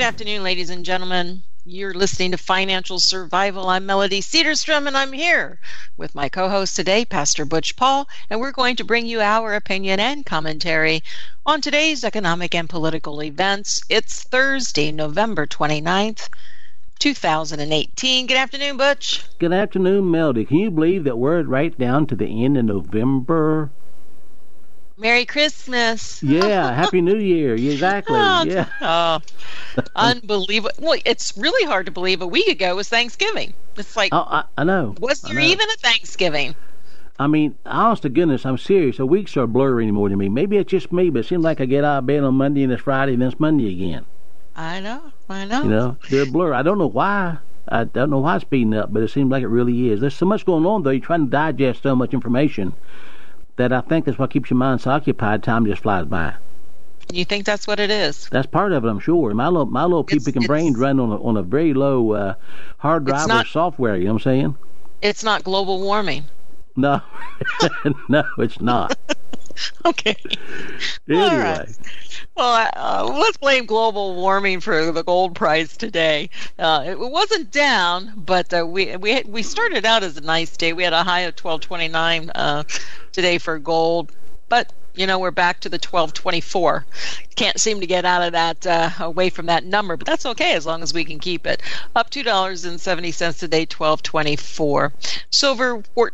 afternoon, ladies and gentlemen. You're listening to Financial Survival. I'm Melody Cedarstrom, and I'm here with my co-host today, Pastor Butch Paul, and we're going to bring you our opinion and commentary on today's economic and political events. It's Thursday, November 29th, 2018. Good afternoon, Butch. Good afternoon, Melody. Can you believe that we're right down to the end of November? Merry Christmas. Yeah, Happy New Year. Exactly. Unbelievable. Well, it's really hard to believe. A week ago was Thanksgiving. It's like, I know. Was there even a Thanksgiving? I mean, honest to goodness, I'm serious. The weeks are blurry anymore to me. Maybe it's just me, but it seems like I get out of bed on Monday and it's Friday and it's Monday again. I know. You know, they're a blur. I don't know why. I don't know why it's speeding up, but it seems like it really is. There's so much going on, though. You're trying to digest so much information that I think that's what keeps your mind so occupied. Time just flies by. You think that's what it is? That's part of it, I'm sure. My little peeping brains run on a very low hard drive software. You know what I'm saying? It's not global warming. No, no, it's not. Okay. Anyway. All right. Well, let's blame global warming for the gold price today. It wasn't down, but we started out as a nice day. We had a high of 12.29 today for gold, but you know, we're back to the 12.24. Can't seem to get out of that, away from that number, but that's okay as long as we can keep it. Up $2.70 today, 12.24. Silver,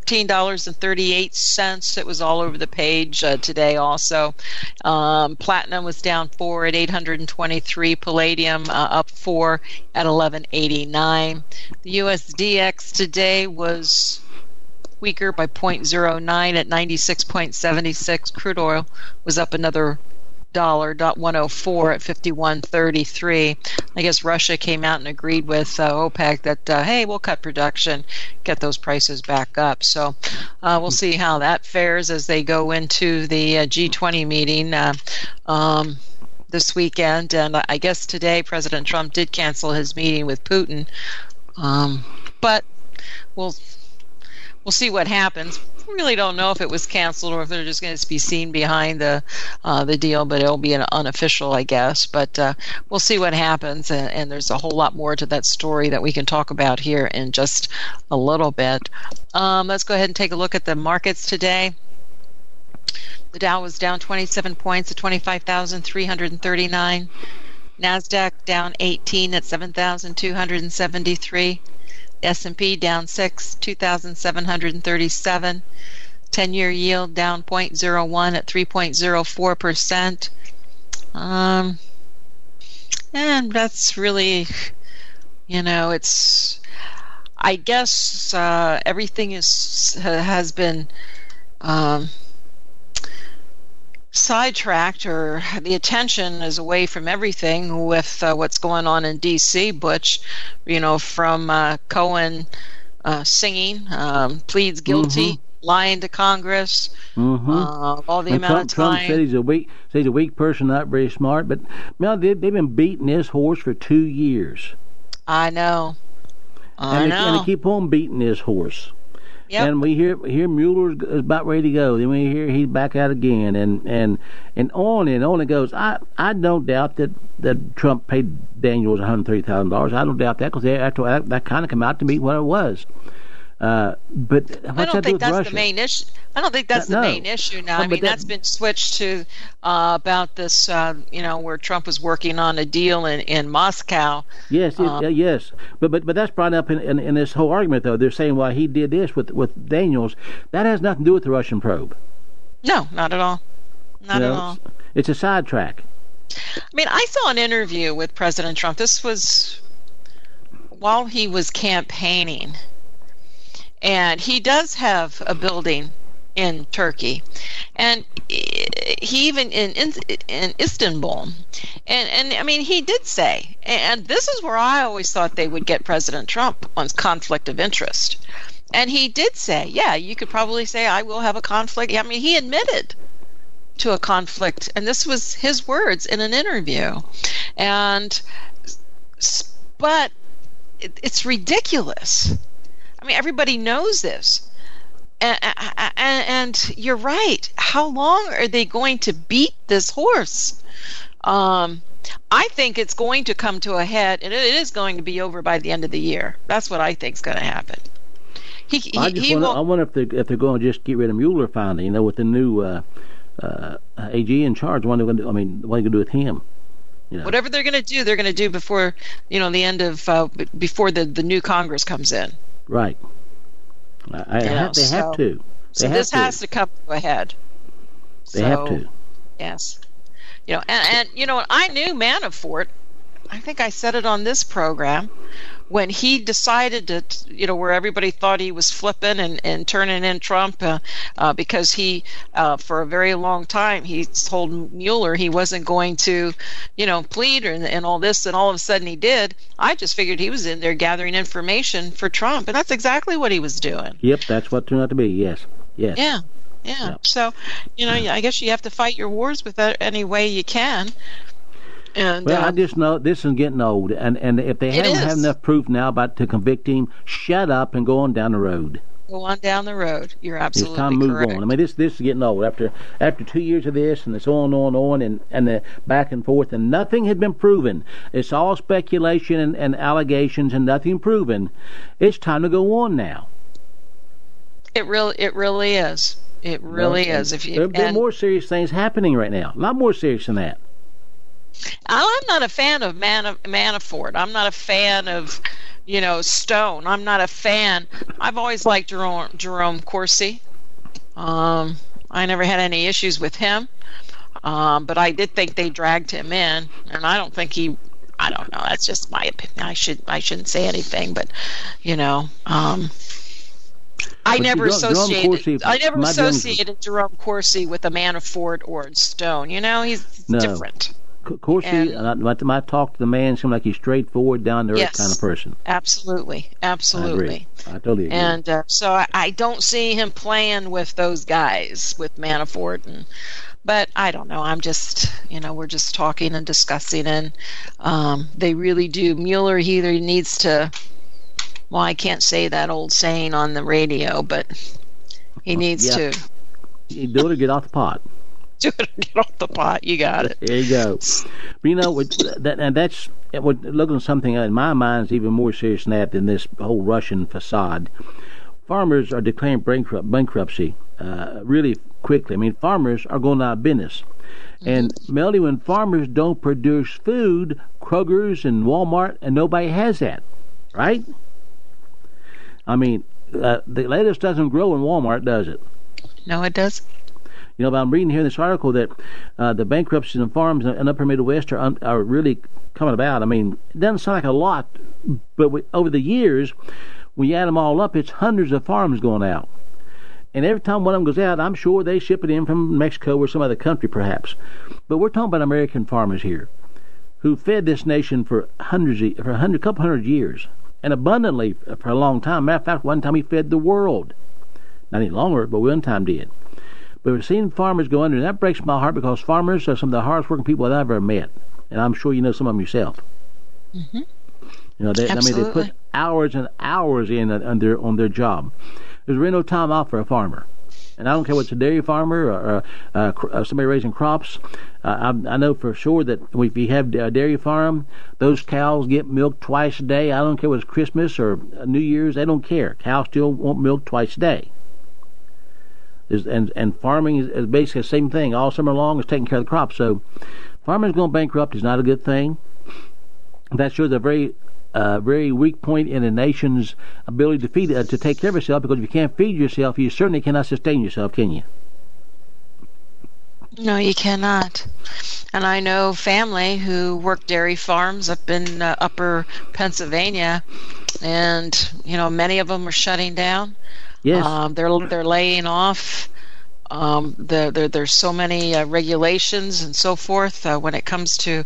$14.38. It was all over the page today also. Platinum was down 4 at 823. Palladium up 4 at 1189. The USDX today was weaker by 0.09 at 96.76. Crude oil was up another $1.04 at 51.33. I guess Russia came out and agreed with OPEC that, hey, we'll cut production, get those prices back up. So we'll see how that fares as they go into the G20 meeting this weekend. And I guess today President Trump did cancel his meeting with Putin. But we'll see what happens. We really don't know if it was canceled or if they're just going to be seen behind the deal, but it'll be an unofficial, I guess. But we'll see what happens, and there's a whole lot more to that story that we can talk about here in just a little bit. Let's go ahead and take a look at the markets today. The Dow was down 27 points at 25,339. NASDAQ down 18 at 7,273. S&P down 6, 2,737. 10-year yield down 0.01 at 3.04%. And that's really, you know, it's, I guess everything has been sidetracked, or the attention is away from everything with what's going on in D.C. Butch, you know, from Cohen singing, pleads guilty, lying to Congress, all the amount of time. Trump said he's a weak person, not very smart. But they've been beating this horse for 2 years. I know. And they keep on beating this horse. Yep. And we hear Mueller's is about ready to go. Then we hear he's back out again, and on it goes. I don't doubt that Trump paid Daniels $130,000. I don't doubt that, because that kind of came out to be what it was. But I don't think that's the main issue. I don't think that's the main issue now. I mean, that's been switched to about this, where Trump was working on a deal in Moscow. Yes, yes. But that's brought up in this whole argument, though. They're saying, well, he did this with Daniels. That has nothing to do with the Russian probe. No, not at all. Not at all. It's a sidetrack. I mean, I saw an interview with President Trump. This was while he was campaigning. And he does have a building in Turkey, and he even in Istanbul, and I mean, he did say, and this is where I always thought they would get President Trump on conflict of interest, and he did say, yeah, you could probably say I will have a conflict. I mean, he admitted to a conflict, and this was his words in an interview, but it's ridiculous. I mean, everybody knows this. And you're right. How long are they going to beat this horse? I think it's going to come to a head, and it is going to be over by the end of the year. That's what I think is going to happen. I wonder if they're going to just get rid of Mueller finally. With the new AG in charge. What are they going to do? I mean, what are they going to do with him? Whatever they're going to do, they're going to do before the end of before the new Congress comes in. Right. They have to. So this has to come to a head. They have to. Yes. And I knew Manafort. I think I said it on this program when he decided to, where everybody thought he was flipping and turning in Trump because he, for a very long time, he told Mueller he wasn't going to, plead and all this, and all of a sudden he did. I just figured he was in there gathering information for Trump, and that's exactly what he was doing. Yep, that's what it turned out to be. Yes. Yeah. So, I guess you have to fight your wars with that any way you can. And, I just know this is getting old, and if they haven't had enough proof now to convict him, shut up and go on down the road. Go on down the road. You're absolutely correct. It's time to move correct. on. I mean, this is getting old. After 2 years of this, and it's on, and the back and forth, and nothing has been proven. It's all speculation and allegations, and nothing proven. It's time to go on now. It really is. It really is. There are more serious things happening right now. A lot more serious than that. I'm not a fan of Manafort. I'm not a fan of, Stone. I'm not a fan. I've always liked Jerome Corsi. I never had any issues with him, but I did think they dragged him in, and I don't think I don't know. That's just my opinion. I shouldn't say anything, but I never associated Jerome Corsi with a Manafort or Stone. He's different. Corsi, my talk to the man seemed like he's straightforward, down to earth kind of person. Absolutely. I totally agree. And so I don't see him playing with those guys, with Manafort. But I don't know. I'm just, we're just talking and discussing, and they really do. Mueller either needs to. Well, I can't say that old saying on the radio, but he needs to. You do it or get off the pot. Do it or get off the pot. You got it. There you go. But that's looking at something in my mind is even more serious than this whole Russian facade. Farmers are declaring bankruptcy really quickly. I mean, farmers are going out of business. And Melody, when farmers don't produce food, Kroger's and Walmart, and nobody has that, right? I mean, the lettuce doesn't grow in Walmart, does it? No, it does. But I'm reading here in this article that the bankruptcies in farms in upper Midwest are really coming about. I mean, it doesn't sound like a lot, but over the years, when you add them all up, it's hundreds of farms going out. And every time one of them goes out, I'm sure they ship it in from Mexico or some other country, perhaps. But we're talking about American farmers here, who fed this nation for a couple hundred years, and abundantly for a long time. Matter of fact, one time he fed the world. Not any longer, but one time did. But we're seeing farmers go under, and that breaks my heart because farmers are some of the hardest working people I've ever met, and I'm sure you know some of them yourself. Mm-hmm. They put hours and hours in on their job. There's really no time off for a farmer, and I don't care whether it's a dairy farmer or somebody raising crops. I know for sure that if you have a dairy farm, those cows get milked twice a day. I don't care whether it's Christmas or New Year's; they don't care. Cows still want milk twice a day. And farming is basically the same thing. All summer long is taking care of the crops. So farmers going bankrupt is not a good thing. That shows a very weak point in a nation's ability to take care of itself, because if you can't feed yourself, you certainly cannot sustain yourself, can you? No, you cannot. And I know family who work dairy farms up in upper Pennsylvania, and many of them are shutting down. Yes. They're laying off. There's so many regulations and so forth when it comes to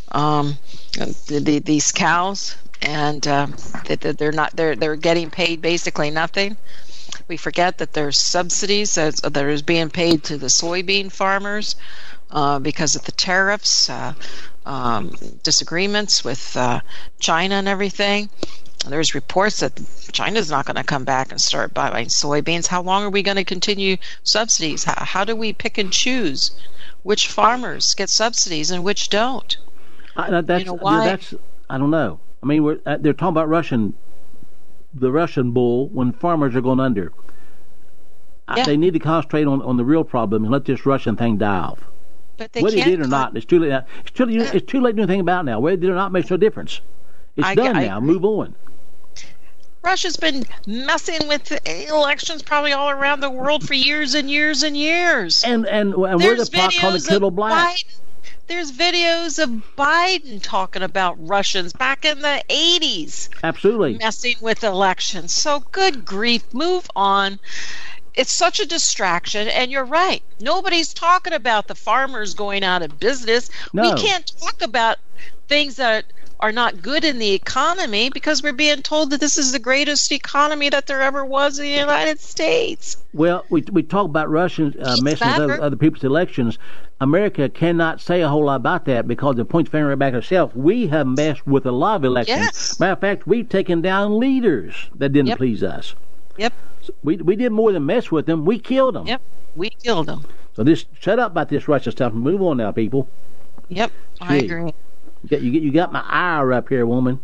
these cows, and they're getting paid basically nothing. We forget that there's subsidies that is being paid to the soybean farmers because of the tariffs, disagreements with China and everything. There's reports that China's not going to come back and start buying soybeans. How long are we going to continue subsidies? How do we pick and choose which farmers get subsidies and which don't? That's, why? That's, I don't know. I mean, they're talking about the Russian bull when farmers are going under. Yeah. They need to concentrate on the real problem and let this Russian thing die off. But they whether can't. It did or not, it's too late. It's too late to do anything about it now. Whether it did or not makes no difference. It's done now. Move on. Russia's been messing with elections probably all around the world for years and years and years. And we're the pot calling the kettle black. There's videos of Biden talking about Russians back in the 80s. Absolutely. Messing with elections. So good grief. Move on. It's such a distraction, and you're right. Nobody's talking about the farmers going out of business. No. We can't talk about things that are not good in the economy because we're being told that this is the greatest economy that there ever was in the United States. Well, we talk about Russians messing with other people's elections. America cannot say a whole lot about that because it points the finger back at itself. We have messed with a lot of elections. Yes. Matter of fact, we've taken down leaders that didn't please us. Yep. So we did more than mess with them. We killed them. Yep. We killed them. So just shut up about this Russia stuff and move on now, people. Yep. Gee. I agree. You got my ire up here, woman.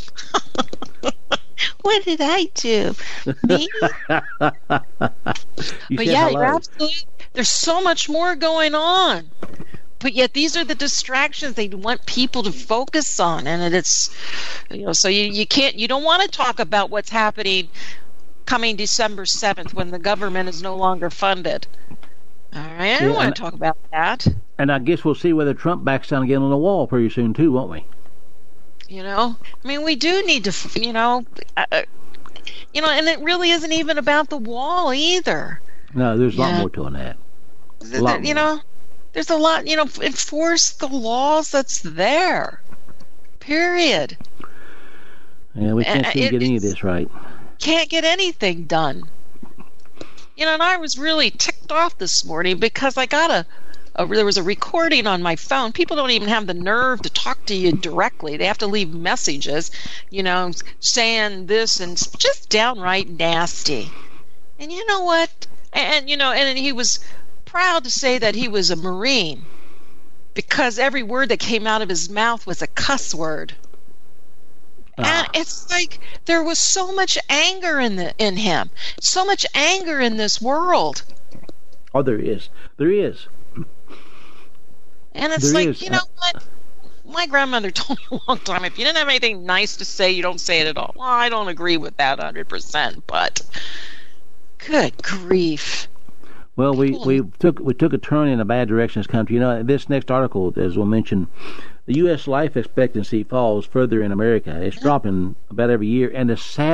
What did I do? Me? But yeah, you're absolutely. There's so much more going on. But yet these are the distractions they want people to focus on, and it's so you don't want to talk about what's happening coming December 7th when the government is no longer funded. All right, I don't want to talk about that. And I guess we'll see whether Trump backs down again on the wall pretty soon too, won't we? I mean, we do need to, and it really isn't even about the wall either. No, there's a lot more to that. There's a lot, enforce the laws that's there. Period. Yeah, we can't seem to get any of this right. Can't get anything done. And I was really ticked off this morning because I got there was a recording on my phone. People don't even have the nerve to talk to you directly. They have to leave messages, saying this and just downright nasty. And you know what? And he was proud to say that he was a Marine because every word that came out of his mouth was a cuss word. And it's like there was so much anger in him, so much anger in this world. Oh, there is. There is. And it's you know what? My grandmother told me a long time, if you didn't have anything nice to say, you don't say it at all. Well, I don't agree with that 100%, but good grief. Well, we took a turn in a bad direction in this country. This next article, as we'll mention, the U.S. life expectancy falls further in America. It's dropping about every year. And the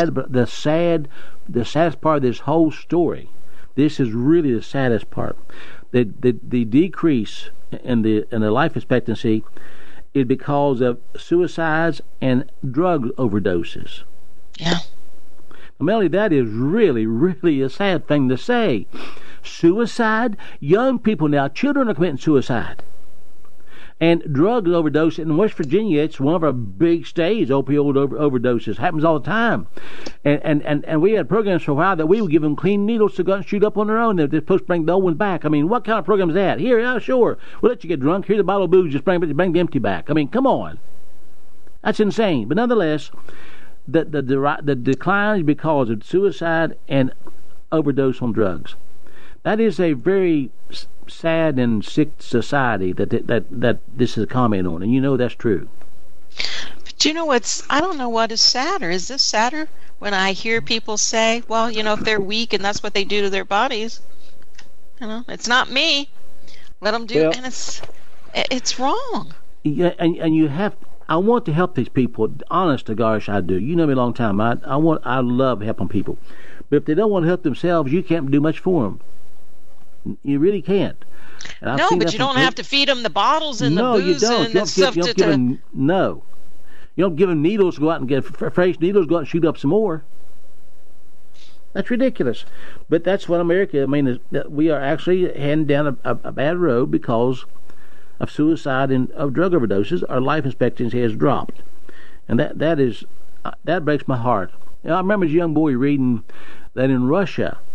saddest part of this whole story, this is really the saddest part. The decrease in the life expectancy is because of suicides and drug overdoses. Yeah. Melanie, that is really, really a sad thing to say. Suicide, young people now, children are committing suicide. And drug overdose in West Virginia, it's one of our big states. Opioid overdoses happens all the time. And we had programs for a while that we would give them clean needles to go and shoot up on their own. They're supposed to bring the old ones back. I mean, what kind of program is that? Here, yeah, sure. We'll let you get drunk. Here's a bottle of booze. Just bring the empty back. I mean, come on. That's insane. But nonetheless, the decline is because of suicide and overdose on drugs. That is a very sad and sick society that this is a comment on, and that's true. But I don't know what is sadder. Is this sadder when I hear people say, well, if they're weak and that's what they do to their bodies, it's not me. Let them do it. And it's wrong. Yeah, and you have. I want to help these people. Honest to gosh, I do. You know me a long time. I love helping people. But if they don't want to help themselves, you can't do much for them. You really can't. No, but you don't have to feed them the bottles and the booze and the stuff. No. You don't give them needles to go out and get fresh needles, go out and shoot up some more. That's ridiculous. But that's what America, I mean, we are actually heading down a bad road because of suicide and of drug overdoses. Our life expectancy has dropped. And that breaks my heart. I remember as a young boy reading that in Russia,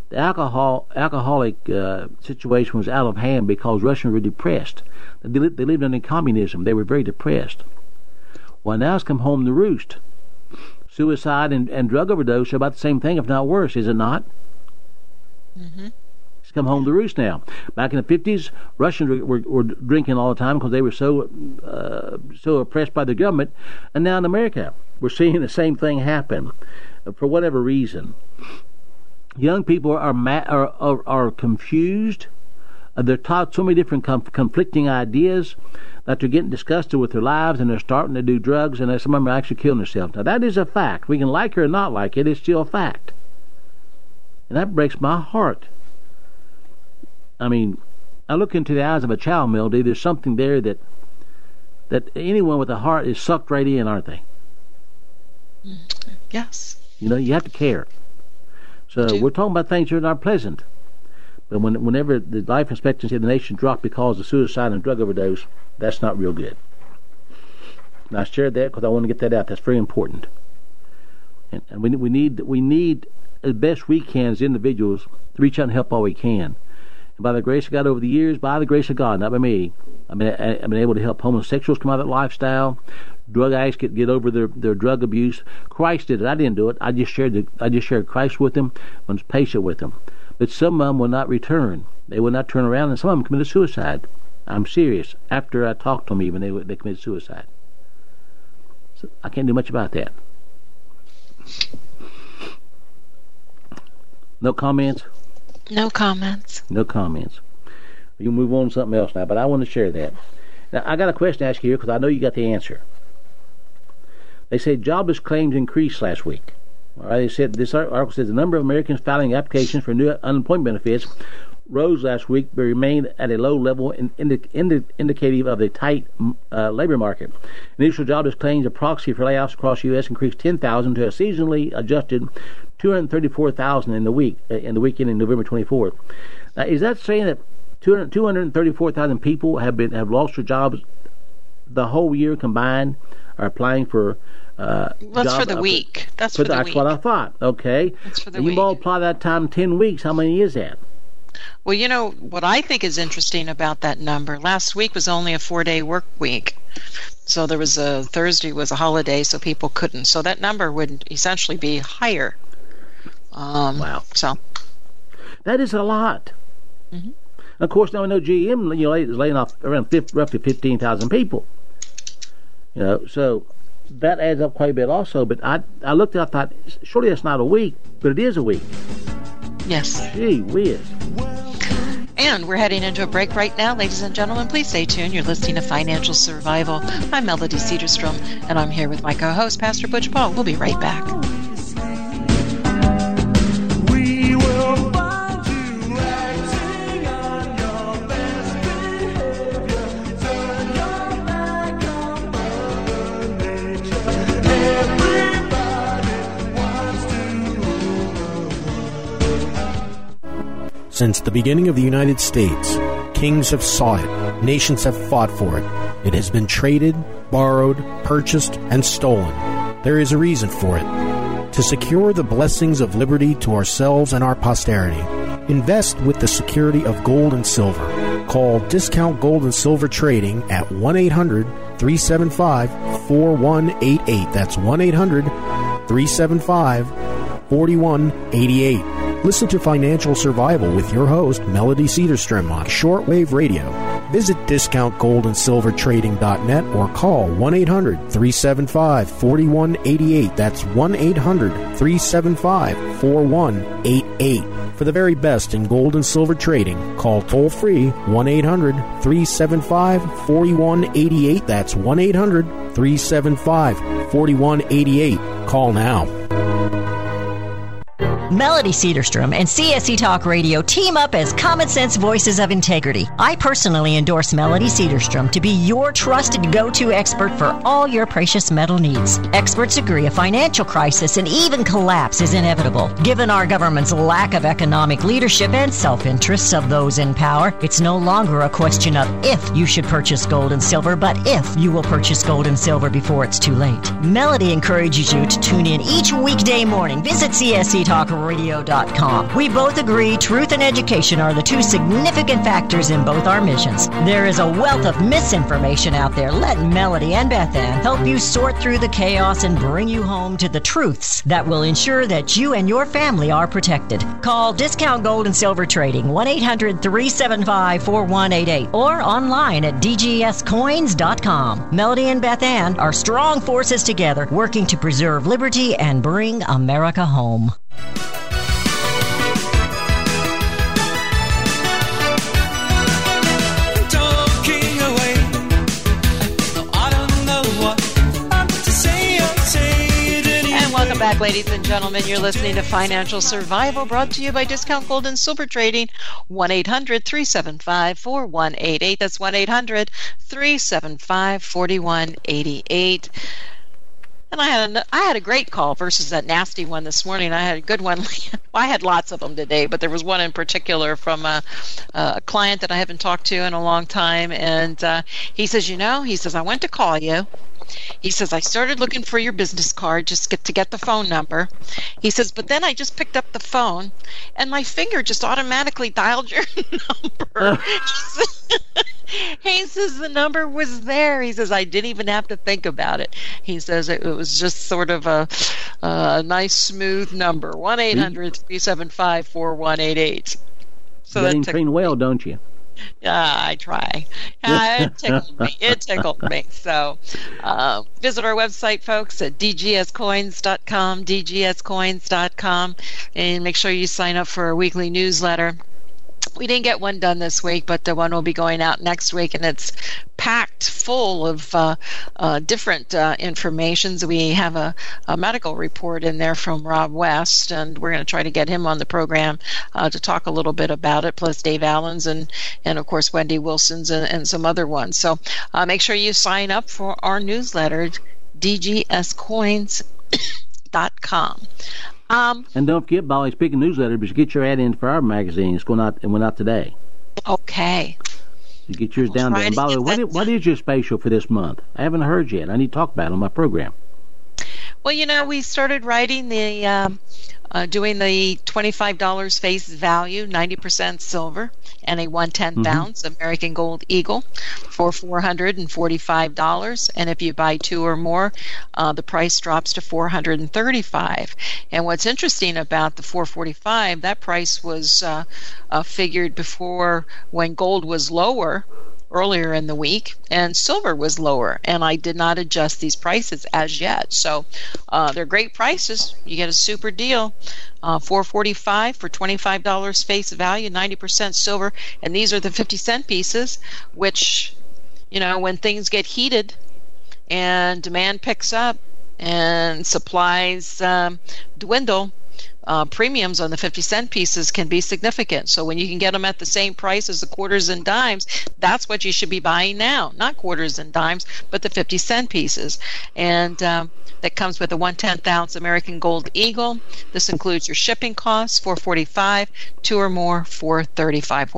the alcoholic situation was out of hand because Russians were depressed. They lived under communism. They were very depressed. Well, now it's come home to roost. Suicide and drug overdose are about the same thing, if not worse, is it not? Mm-hmm. It's come home to roost now. Back in the 50s, Russians were drinking all the time because they were so oppressed by the government. And now in America, we're seeing the same thing happen for whatever reason. Young people are confused. They're taught so many different conflicting ideas that they're getting disgusted with their lives, and they're starting to do drugs, and some of them are actually killing themselves. Now, that is a fact. We can like it or not like it. It's still a fact. And that breaks my heart. I mean, I look into the eyes of a child, Melody. There's something there that anyone with a heart is sucked right in, aren't they? Yes. You know, you have to care. So we're talking about things that are not pleasant. But whenever the life expectancy of the nation dropped because of suicide and drug overdose, that's not real good. And I shared that because I want to get that out. That's very important. And we need as best we can as individuals to reach out and help all we can. And by the grace of God over the years, by the grace of God, not by me, I've been able to help homosexuals come out of that lifestyle. Drug addicts get over their drug abuse. Christ did it. I didn't do it. I just shared Christ with them. I was patient with them. But some of them will not return. They will not turn around, and some of them committed suicide. I'm serious. After I talked to them, even they committed suicide. So I can't do much about that. No comments? No comments. No comments. You move on to something else now, but I want to share that. Now, I got a question to ask you here because I know you got the answer. They say jobless claims increased last week. All right, they said this article says the number of Americans filing applications for new unemployment benefits rose last week, but remained at a low level, indicative of the tight labor market. Initial jobless claims, a proxy for layoffs across the U.S., increased 10,000 to a seasonally adjusted 234,000 in the week ending November 24th. Now, is that saying that 234,000 people have lost their jobs the whole year combined, are applying for that's for the week. That's for the week. That's what I thought. Okay. That's for the week. You multiply that time 10 weeks. How many is that? Well, you know, what I think is interesting about that number, last week was only a 4-day work week. So there was Thursday was a holiday, so people couldn't. So that number would essentially be higher. Wow. So that is a lot. Mm-hmm. Of course, now I know GM is laying off around roughly 15,000 people. You know, so that adds up quite a bit also. But I looked at it, I thought, surely that's not a week, but it is a week. Yes. Gee whiz. And we're heading into a break right now. Ladies and gentlemen, please stay tuned. You're listening to Financial Survival. I'm Melody Cedarstrom, and I'm here with my co-host, Pastor Butch Paul. We'll be right back. Since the beginning of the United States, kings have sought it, nations have fought for it. It has been traded, borrowed, purchased, and stolen. There is a reason for it. To secure the blessings of liberty to ourselves and our posterity, invest with the security of gold and silver. Call Discount Gold and Silver Trading at 1-800-375-4188. That's 1-800-375-4188. Listen to Financial Survival with your host, Melody Cedarstrom, on shortwave radio. Visit discountgoldandsilvertrading.net or call 1-800-375-4188. That's 1-800-375-4188. For the very best in gold and silver trading, call toll-free 1-800-375-4188. That's 1-800-375-4188. Call now. Melody Cedarstrom and CSC Talk Radio team up as common sense voices of integrity. I personally endorse Melody Cedarstrom to be your trusted go-to expert for all your precious metal needs. Experts agree a financial crisis and even collapse is inevitable. Given our government's lack of economic leadership and self-interest of those in power, it's no longer a question of if you should purchase gold and silver, but if you will purchase gold and silver before it's too late. Melody encourages you to tune in each weekday morning. Visit CSC Talk CommonSenseRadio.com. We both agree truth and education are the two significant factors in both our missions. There is a wealth of misinformation out there. Let Melody and Beth Ann help you sort through the chaos and bring you home to the truths that will ensure that you and your family are protected. Call Discount Gold and Silver Trading 1-800-375-4188 or online at dgscoins.com. Melody and Beth Ann are strong forces together working to preserve liberty and bring America home. Welcome back, ladies and gentlemen. You're listening to Financial Survival, brought to you by Discount Gold and Silver Trading. 1-800-375-4188. That's 1-800-375-4188. And I had a great call versus that nasty one this morning. I had a good one. I had lots of them today, but there was one in particular from a client that I haven't talked to in a long time. And he says, I went to call you. He says, I started looking for your business card just to get the phone number. He says, but then I just picked up the phone and my finger just automatically dialed your number. He says the number was there. He says, I didn't even have to think about it. He says it was just sort of a nice, smooth number. 1-800-375-4188. So you train well, don't you? I try. It tickled me. So visit our website, folks, at dgscoins.com, and make sure you sign up for our weekly newsletter. We didn't get one done this week, but the one will be going out next week, and it's packed full of different information. So we have a medical report in there from Rob West, and we're going to try to get him on the program to talk a little bit about it, plus Dave Allen's and of course, Wendy Wilson's and some other ones. So make sure you sign up for our newsletter, dgscoins.com. And don't forget, Molly, speaking newsletter, but you get your ad in for our magazine. It's going out and went out today. Okay. You get yours down there. And by the way, what is your special for this month? I haven't heard yet. I need to talk about it on my program. Well, we started writing doing the $25 face value, 90% silver, and a 1/10 ounce American Gold Eagle for $445. And if you buy two or more, the price drops to $435. And what's interesting about the $445, that price was figured before when gold was lower earlier in the week and silver was lower, and I did not adjust these prices as yet. So they're great prices. You get a super deal. $445 for $25 face value, 90% silver, and these are the 50-cent pieces, which, when things get heated and demand picks up and supplies dwindle, premiums on the 50-cent pieces can be significant. So when you can get them at the same price as the quarters and dimes, that's what you should be buying now. Not quarters and dimes, but the 50-cent pieces. And that comes with a 1/10 ounce American Gold Eagle. This includes your shipping costs, $445, two or more, $435,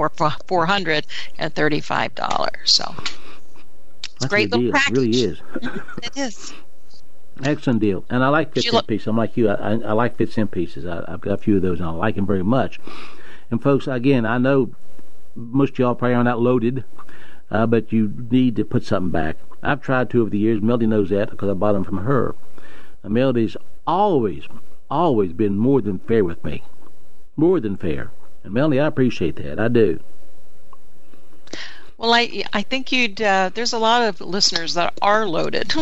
$435. So it's a great little package. It really is. It is. Excellent deal. And I like 50-cent pieces. I'm like you. I like 50-cent pieces. I've got a few of those, and I like them very much. And, folks, again, I know most of y'all probably are not loaded, but you need to put something back. I've tried to over the years. Melody knows that because I bought them from her. And Melody's always been more than fair with me. More than fair. And, Melody, I appreciate that. I do. Well, I think there's a lot of listeners that are loaded.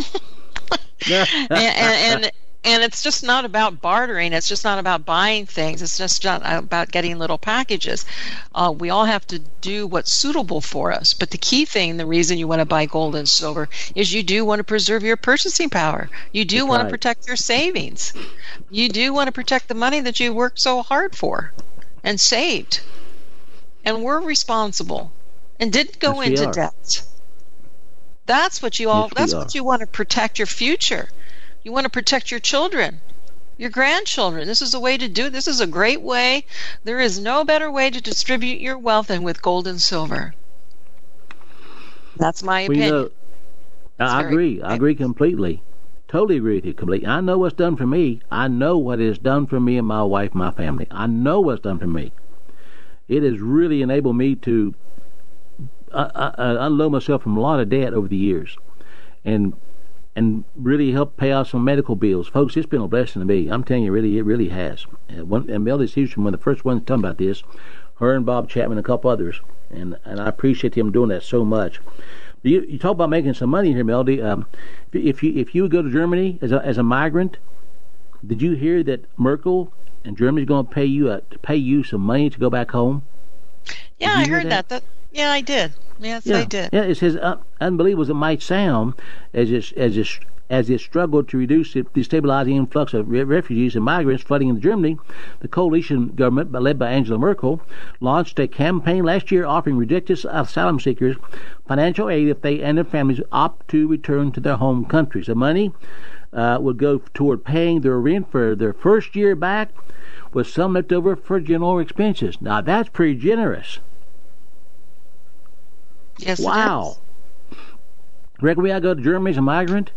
and it's just not about bartering. It's just not about buying things. It's just not about getting little packages. We all have to do what's suitable for us. But the key thing, the reason you want to buy gold and silver, is you do want to preserve your purchasing power. You do want to protect your savings. You do want to protect the money that you worked so hard for and saved. And we're responsible and didn't go into debt. That's what you all. That's what you want to protect, your future. You want to protect your children, your grandchildren. This is a way to do it. This is a great way. There is no better way to distribute your wealth than with gold and silver. That's my opinion. I agree. I agree completely. Totally agree with you completely. I know what's done for me. I know what it has done for me and my wife, my family. I know what's done for me. It has really enabled me to unload myself from a lot of debt over the years, and really help pay off some medical bills. Folks, it's been a blessing to me. I'm telling you, it really has. And Melody's Houston, one of the first ones talking about this, her and Bob Chapman and a couple others, and I appreciate them doing that so much. You talk about making some money here, Melody. If you would go to Germany as a migrant, did you hear that Merkel and Germany's going to pay you some money to go back home? Yeah, I heard that. Yeah, I did. Yes, I did. Yeah, it says unbelievable as it might sound, as it struggled to reduce the destabilizing influx of refugees and migrants flooding into Germany, the coalition government, led by Angela Merkel, launched a campaign last year offering ridiculous asylum seekers financial aid if they and their families opt to return to their home countries. The money would go toward paying their rent for their first year back, with some left over for general expenses. Now, that's pretty generous. Yes, wow. Reckon we ought to go to Germany as a migrant?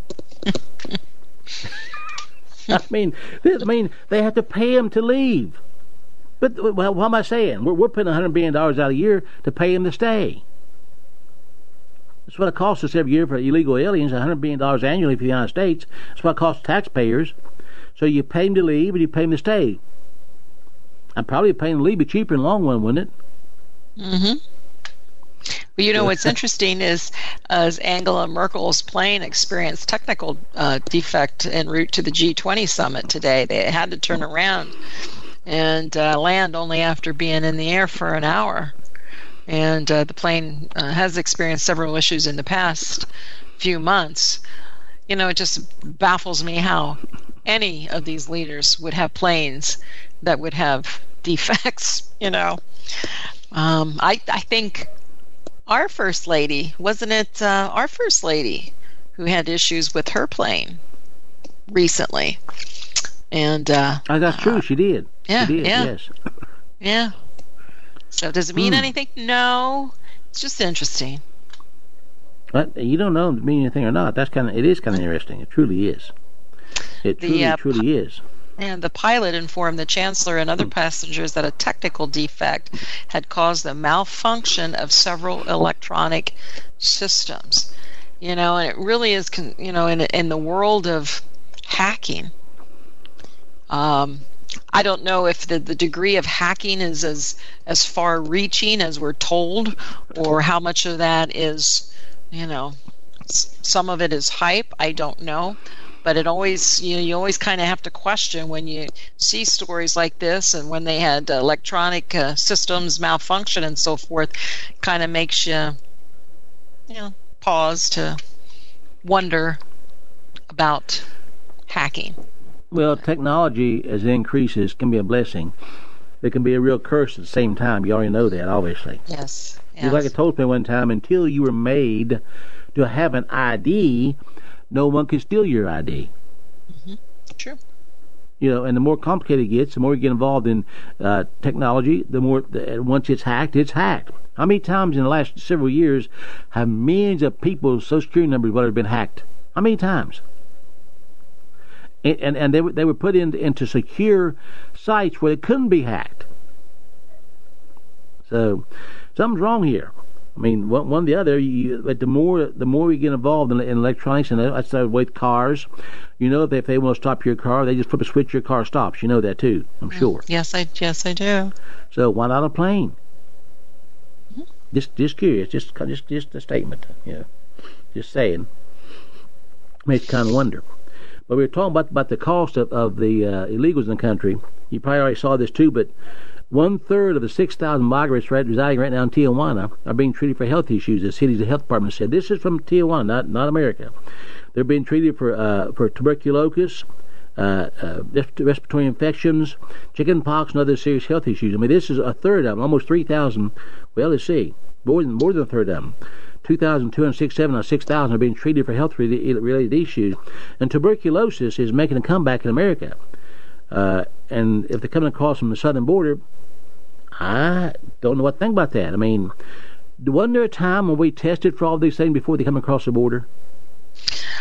I mean, they have to pay them to leave. But well, what am I saying? We're putting $100 billion out a year to pay them to stay. That's what it costs us every year for illegal aliens, $100 billion annually for the United States. That's what it costs taxpayers. So you pay them to leave and you pay them to stay. I'd probably pay them to leave be cheaper in the long run, wouldn't it? Mm-hmm. Well, you know what's interesting is as Angela Merkel's plane experienced technical defect en route to the G20 summit today. They had to turn around and land only after being in the air for an hour. And the plane has experienced several issues in the past few months. You know, it just baffles me how any of these leaders would have planes that would have defects, you know. I think our First Lady, wasn't it our First Lady who had issues with her plane recently? And that's true, she did. Yeah, she did, yeah. Yes. Yeah. So does it mean anything? No. It's just interesting. But you don't know if it means anything or not. It is kind of interesting. It truly is. It truly is. And the pilot informed the Chancellor and other passengers that a technical defect had caused the malfunction of several electronic systems. You know, and it really is, you know, in the world of hacking, I don't know if the degree of hacking is as far-reaching as we're told, or how much of that is, you know, some of it is hype. I don't know. But it always, you always kind of have to question when you see stories like this, and when they had electronic systems malfunction and so forth, kind of makes you pause to wonder about hacking. Well, technology, as it increases, can be a blessing. It can be a real curse at the same time. You already know that, obviously. Yes. Like I told me one time, until you were made to have an ID, no one can steal your ID. Mm-hmm. True. You know, and the more complicated it gets, the more you get involved in technology, the more, once it's hacked, it's hacked. How many times in the last several years have millions of people's Social Security numbers have been hacked? How many times? And they were put into secure sites where it couldn't be hacked. So something's wrong here. I mean, one or the other. But the more you get involved in electronics, and that's with cars, you know, if they want to stop your car, they just flip a switch, your car stops. You know that too, I'm sure. Yes, I do. So why not a plane? Mm-hmm. Just curious, just a statement. You know, just saying. Makes you kind of wonder. But we were talking about the cost of the illegals in the country. You probably already saw this too, but 1/3 of the 6,000 migrants residing right now in Tijuana are being treated for health issues. The city's health department said this is from Tijuana, not America. They're being treated for tuberculosis, respiratory infections, chicken pox, and other serious health issues. I mean, this is a third of them, almost 3,000. Well, let's see, more than a third of them. 2,267 out of 6,000 are being treated for health-related issues, and tuberculosis is making a comeback in America. And if they're coming across from the southern border, I don't know what to think about that. I mean, wasn't there a time when we tested for all these things before they come across the border?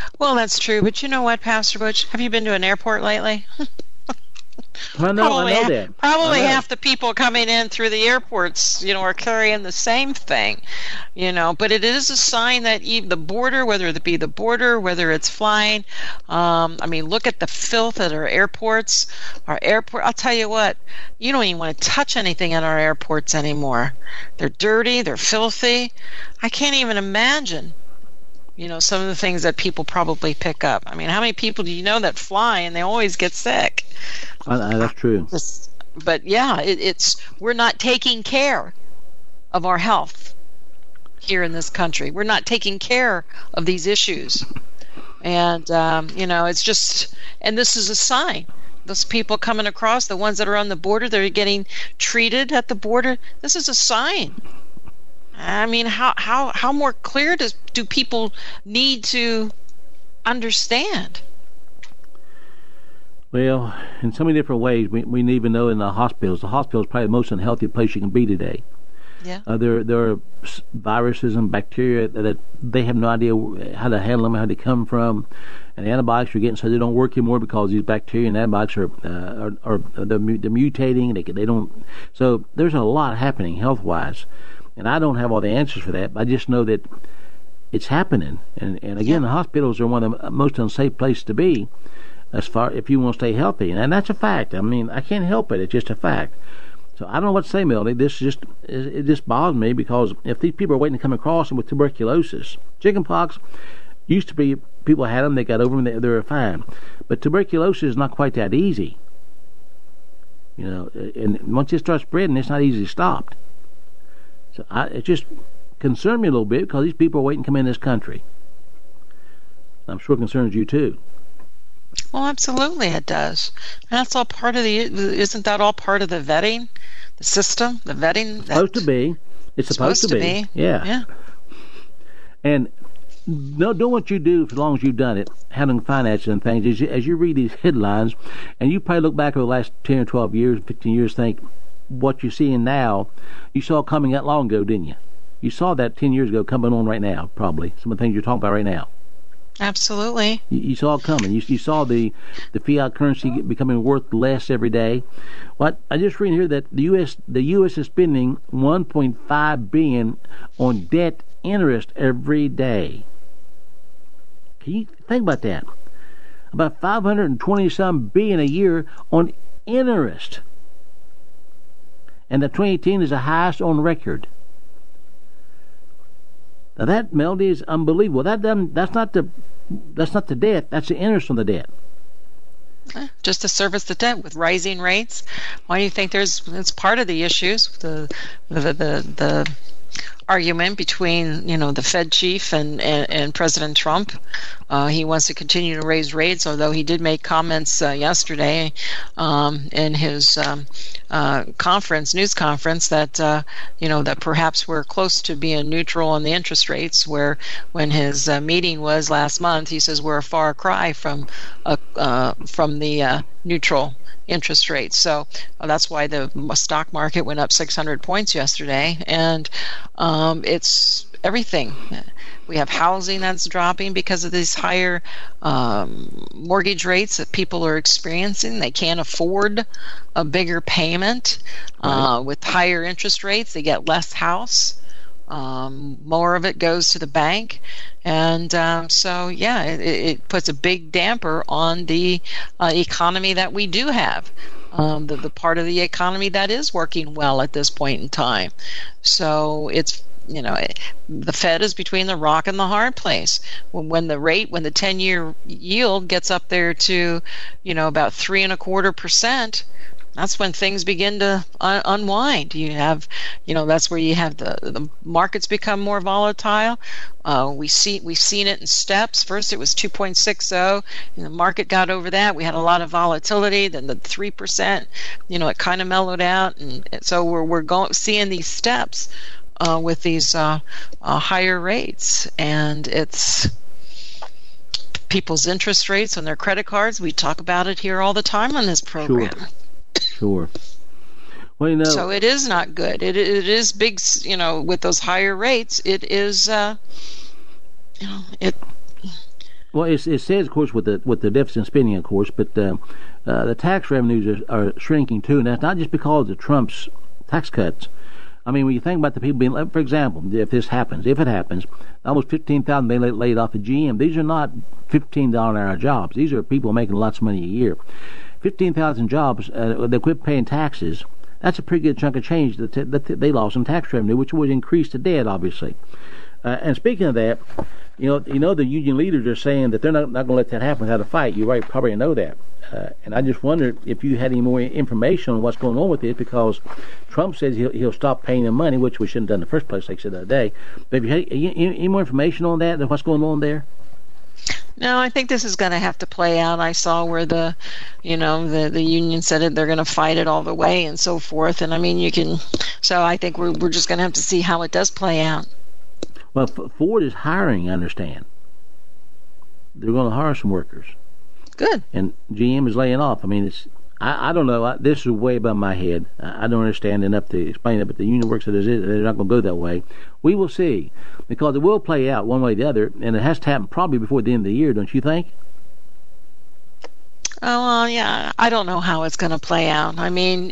Well, that's true, but you know what, Pastor Butch? Have you been to an airport lately? I know that. Probably half the people coming in through the airports, are carrying the same thing, But it is a sign that even the border, whether it be the border, whether it's flying, look at the filth at our airports. I'll tell you what, you don't even want to touch anything at our airports anymore. They're dirty, they're filthy. I can't even imagine. Some of the things that people probably pick up. How many people do you know that fly and they always get sick? That's true. But yeah, we're not taking care of our health here in this country. We're not taking care of these issues. And, it's just, and this is a sign. Those people coming across, the ones that are on the border, they're getting treated at the border. This is a sign. How more clear do people need to understand? Well, in so many different ways, we even know in the hospitals. The hospital is probably the most unhealthy place you can be today. Yeah. There are viruses and bacteria that they have no idea how to handle them, how they come from, and the antibiotics are getting so they don't work anymore because these bacteria and antibiotics are they're mutating. They don't. So there's a lot happening health-wise. And I don't have all the answers for that, but I just know that it's happening. And again, the hospitals are one of the most unsafe places to be as far if you want to stay healthy. And that's a fact. I can't help it. It's just a fact. So I don't know what to say, Melody. It just bothers me because if these people are waiting to come across them with tuberculosis, chickenpox used to be people had them, they got over them, they were fine. But tuberculosis is not quite that easy. And once it starts spreading, it's not easily stopped. So it just concerned me a little bit because these people are waiting to come in this country. I'm sure it concerns you too. Well, absolutely it does. And that's all part of isn't that all part of the vetting, the system, the vetting? It's supposed to be. It's supposed to be. Yeah. And do what you do as long as you've done it, handling finances and things. As you read these headlines, and you probably look back over the last 10 or 12 years, 15 years, think, what you're seeing now, you saw coming that long ago, didn't you? You saw that 10 years ago coming on right now, probably. Some of the things you're talking about right now. Absolutely. You saw it coming. You saw the fiat currency becoming worth less every day. What I just read here that the U.S. is spending $1.5 billion on debt interest every day. Can you think about that? About $520-some billion a year on interest. And the 2018 is the highest on record. Now that, Melody, is unbelievable. That's not the debt. That's the interest on the debt. Just to service the debt with rising rates. Why do you think it's part of the issues? The argument between the Fed chief and President Trump. He wants to continue to raise rates, although he did make comments yesterday in his news conference that that perhaps we're close to being neutral on the interest rates. Where when his meeting was last month, he says we're a far cry from the neutral interest rates. So that's why the stock market went up 600 points yesterday, and it's everything. We have housing that's dropping because of these higher mortgage rates that people are experiencing. They can't afford a bigger payment. With higher interest rates, they get less house. More of it goes to the bank, and it puts a big damper on the economy that we do have, the part of the economy that is working well at this point in time. So it's the Fed is between the rock and the hard place. When the 10-year yield gets up there to about 3.25%. That's when things begin to unwind. You have, that's where you have the markets become more volatile. We've seen it in steps. First, it was 2.60, and the market got over that. We had a lot of volatility. Then the 3%, it kind of mellowed out, and so we're seeing these steps with these higher rates, and it's people's interest rates on their credit cards. We talk about it here all the time on this program. Sure. Well, so it is not good. It is big, with those higher rates. It is, Well, it says, of course, with the deficit spending, of course, but the tax revenues are shrinking too, and that's not just because of Trump's tax cuts. I mean, when you think about the people being, for example, if it happens, almost 15,000 being laid off at GM. These are not $15 an hour jobs. These are people making lots of money a year. 15,000 jobs, they quit paying taxes. That's a pretty good chunk of change that they lost in tax revenue, which would increase the debt, obviously. And speaking of that, you know the union leaders are saying that they're not going to let that happen without a fight. You probably know that. And I just wondered if you had any more information on what's going on with it, because Trump says he'll stop paying them money, which we shouldn't have done in the first place, like I said the other day. But have you had any more information on that and what's going on there? No, I think this is going to have to play out. I saw where the union said it, they're going to fight it all the way and so forth. And I mean, so I think we're just going to have to see how it does play out. Well, Ford is hiring, I understand. They're going to hire some workers. Good. And GM is laying off. I mean, I don't know. This is way above my head. I don't understand enough to explain it, but the union works says they're not going to go that way. We will see, because it will play out one way or the other, and it has to happen probably before the end of the year, don't you think? Oh, well, yeah. I don't know how it's going to play out. I mean,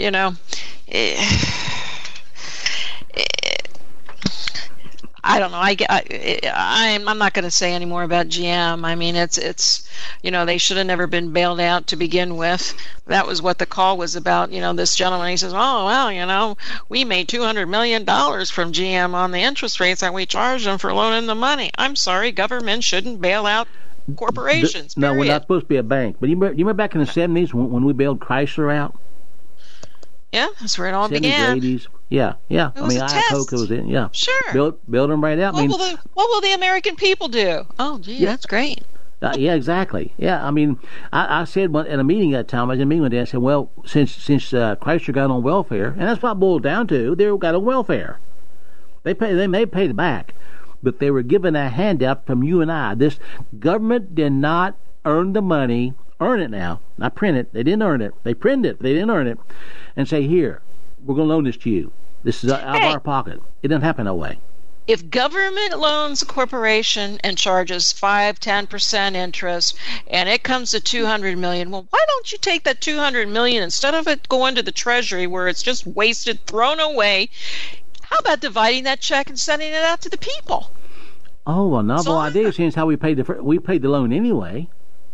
I don't know. I'm not going to say any more about GM. I mean, it's they should have never been bailed out to begin with. That was what the call was about. This gentleman, he says, oh, well, we made $200 million from GM on the interest rates that we charged them for loaning the money. I'm sorry, government shouldn't bail out corporations. No, we're not supposed to be a bank. But you remember back in the 70s when we bailed Chrysler out? Yeah, that's where it all 70s, began. 80s. Yeah. It was a test. Iacocca was in. Yeah. Sure. Build them right out. What will the American people do? Oh, gee, yeah. That's great. Yeah, exactly. Yeah, I mean, I said at a meeting that time, I was in a meeting one day, I said, well, since Chrysler got on welfare, and that's what it boiled down to, they got on welfare. They may pay it back, but they were given a handout from you and I. This government did not earn the money. Earn it now, not print it. They didn't earn it. They printed it. They didn't earn it. And say, here, we're going to loan this to you. This is out of our pocket. It doesn't happen that way. If government loans a corporation and charges 5-10% interest, and it comes to $200 million, well, why don't you take that $200 million instead of it going to the Treasury where it's just wasted, thrown away? How about dividing that check and sending it out to the people? Oh, a novel idea. Since how we paid the loan anyway.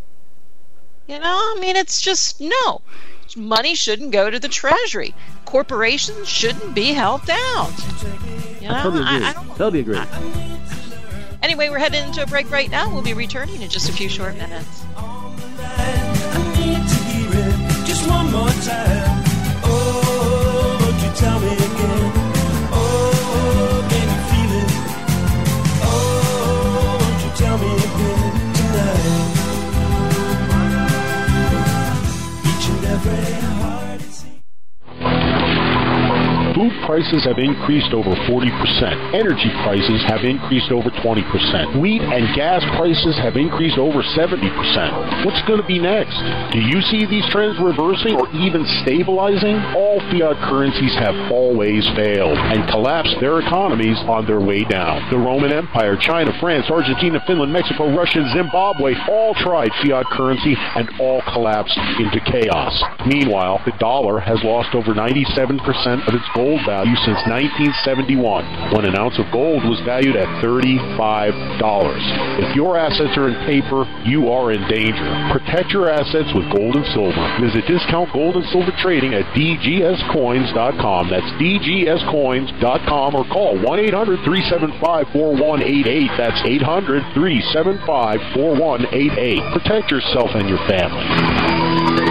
I mean, it's just no. Money shouldn't go to the Treasury. Corporations shouldn't be helped out. I totally agree. Anyway, we're heading into a break right now. We'll be returning in just a few short minutes. I need to hear it just one more time. Oh, won't you tell me again? Oh, can you feel it? Oh, won't you tell me again tonight? Each and every heart is Food prices have increased over 40%. Energy prices have increased over 20%. Wheat and gas prices have increased over 70%. What's going to be next? Do you see these trends reversing or even stabilizing? All fiat currencies have always failed and collapsed their economies on their way down. The Roman Empire, China, France, Argentina, Finland, Mexico, Russia, and Zimbabwe all tried fiat currency and all collapsed into chaos. Meanwhile, the dollar has lost over 97% of its gold value since 1971, when an ounce of gold was valued at $35. If your assets are in paper, you are in danger. Protect your assets with gold and silver. Visit Discount Gold and Silver Trading at dgscoins.com. That's dgscoins.com, or call 1-800-375-4188. That's 800-375-4188. Protect yourself and your family.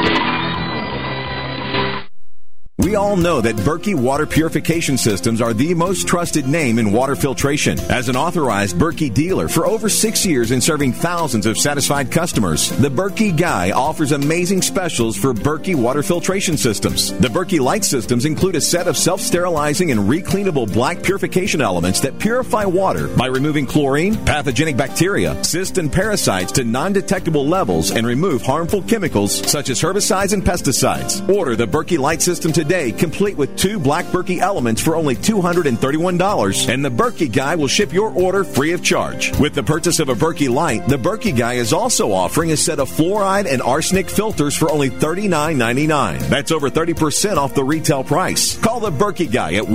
We all know that Berkey Water Purification Systems are the most trusted name in water filtration. As an authorized Berkey dealer for over 6 years and serving thousands of satisfied customers, the Berkey Guy offers amazing specials for Berkey Water Filtration Systems. The Berkey Light Systems include a set of self-sterilizing and recleanable black purification elements that purify water by removing chlorine, pathogenic bacteria, cysts, and parasites to non-detectable levels and remove harmful chemicals such as herbicides and pesticides. Order the Berkey Light System today today, complete with 2 black Berkey Elements for only $231, and the Berkey Guy will ship your order free of charge. With the purchase of a Berkey Light, the Berkey Guy is also offering a set of fluoride and arsenic filters for only $39.99. That's over 30% off the retail price. Call the Berkey Guy at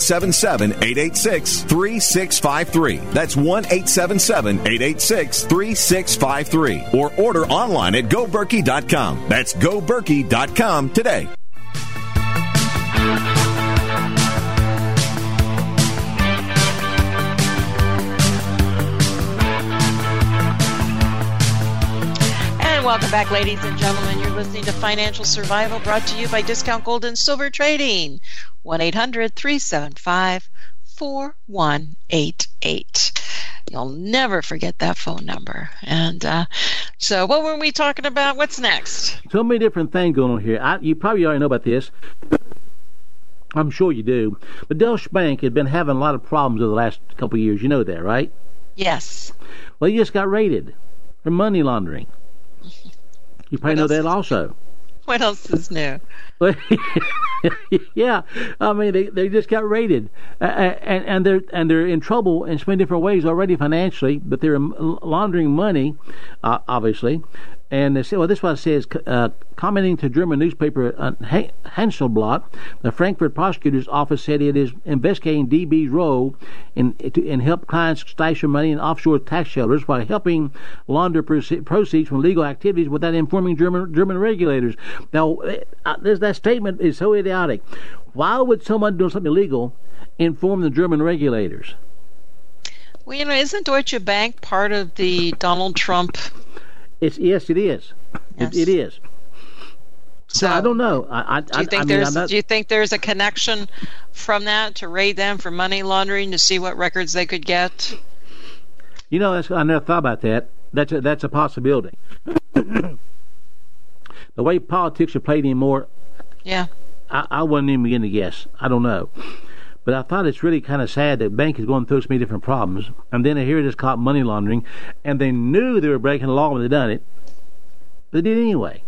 1-877-886-3653. That's 1-877-886-3653. Or order online at GoBerkey.com. That's GoBerkey.com today. And welcome back, ladies and gentlemen. You're listening to Financial Survival, brought to you by Discount Gold and Silver Trading. 1-800-375-4188. You'll never forget that phone number. And so what were we talking about? What's next? So many different things going on here. You probably already know about this. I'm sure you do. But Deutsche Bank has been having a lot of problems over the last couple of years. You know that, right? Yes. Well, you just got raided for money laundering. You probably know that also. What else is new? Yeah, I mean they just got raided, and they're in trouble in so many different ways already financially, but they're laundering money, obviously. And they say, well, this is what it says. Commenting to German newspaper Handelsblatt, the Frankfurt prosecutor's office said it is investigating DB's role in help clients stash their money in offshore tax shelters while helping launder proceeds from legal activities without informing German regulators. Now, that statement is so idiotic. Why would someone doing something illegal inform the German regulators? Well, isn't Deutsche Bank part of the Donald Trump? Yes, it is. Yes. It is. So I don't know. Do you think there's a connection from that to raid them for money laundering to see what records they could get? I never thought about that. That's a possibility. The way politics are played anymore, yeah, I wouldn't even begin to guess. I don't know. But I thought it's really kind of sad that bank is going through so many different problems, and then here it is caught money laundering, and they knew they were breaking the law when they done it. They did anyway.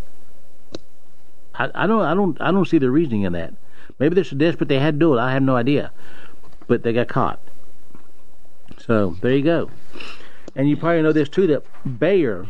I don't see the reasoning in that. Maybe they're so desperate they had to do it. I have no idea, but they got caught. So there you go. And you probably know this too, that Bayer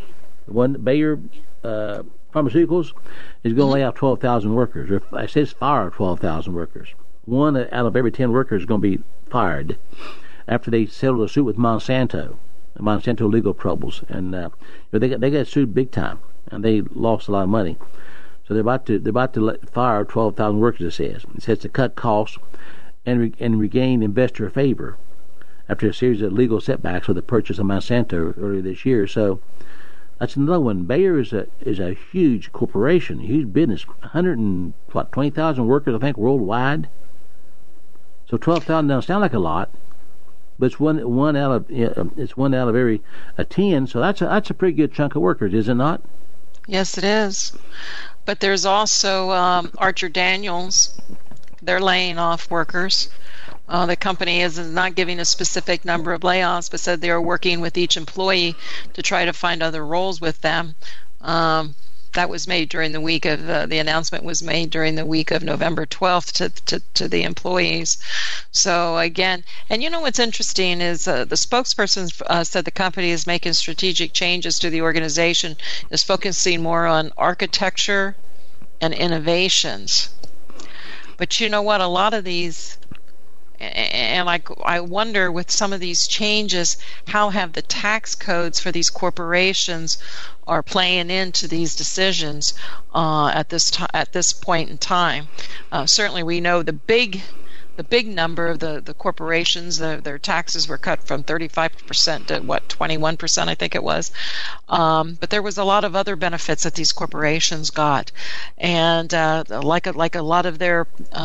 Pharmaceuticals is going to lay off 12,000 workers. Or it says fire 12,000 workers. 1 out of every 10 workers is going to be fired after they settled a suit with Monsanto legal troubles, and they got sued big time, and they lost a lot of money. So they're about to fire 12,000 workers. It says to cut costs and regain investor favor after a series of legal setbacks with the purchase of Monsanto earlier this year. So that's another one. Bayer is a huge corporation, huge business, 20,000 workers, I think, worldwide. So 12,000 doesn't sound like a lot, but it's one out of every 10. So that's a pretty good chunk of workers, is it not? Yes, it is. But there's also Archer Daniels. They're laying off workers. The company is not giving a specific number of layoffs, but said they are working with each employee to try to find other roles with them. That was made during the week of the announcement was made during the week of November 12th to the employees. So again, and what's interesting is the spokesperson said the company is making strategic changes to the organization, is focusing more on architecture and innovations. But you know what? A lot of these, and I wonder with some of these changes, how have the tax codes for these corporations are playing into these decisions at this point in time. Certainly, we know the big number of the corporations, their taxes were cut from 35% to 21%, I think it was. But there was a lot of other benefits that these corporations got, and like a lot of their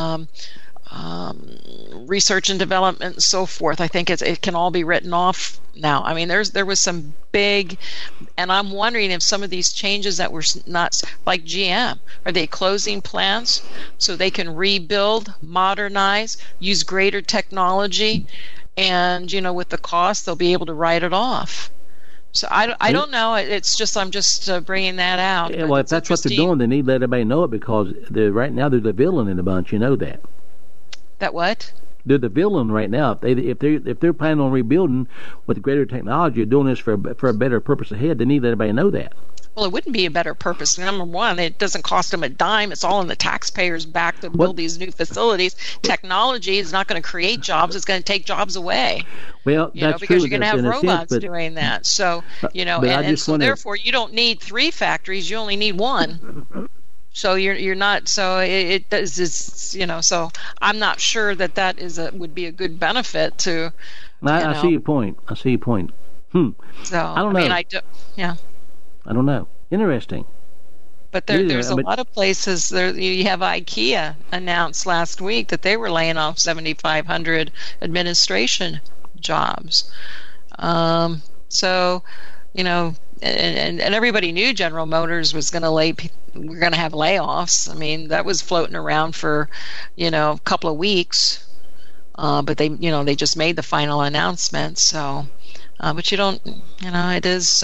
research and development and so forth. I think it can all be written off now. I mean, there was some big, and I'm wondering if some of these changes that were not, like GM, are they closing plants so they can rebuild, modernize, use greater technology, and with the cost they'll be able to write it off. So I don't know. It's just I'm just bringing that out. Yeah, well, if that's what they're doing, they need to let everybody know it because right now they're the villain in the bunch. You know that. That what? They're the villain right now. If they're planning on rebuilding with greater technology, or doing this for a better purpose ahead, they need to let everybody know that. Well, it wouldn't be a better purpose. Number one, it doesn't cost them a dime. It's all in the taxpayers' back to build these new facilities. Technology is not going to create jobs. It's going to take jobs away. Well, that's true. Because you're going to have robots sense, doing that. So, and so therefore you don't need 3 factories. You only need 1. So you're not. So it does. So I'm not sure that would be a good benefit to. I see your point. So I don't know. I don't know. Interesting. But there's a lot of places. You have IKEA announced last week that they were laying off 7,500 administration jobs. So, and everybody knew General Motors was going to we're going to have layoffs. I mean, that was floating around for, a couple of weeks. But they just made the final announcement. So, but you don't, it is.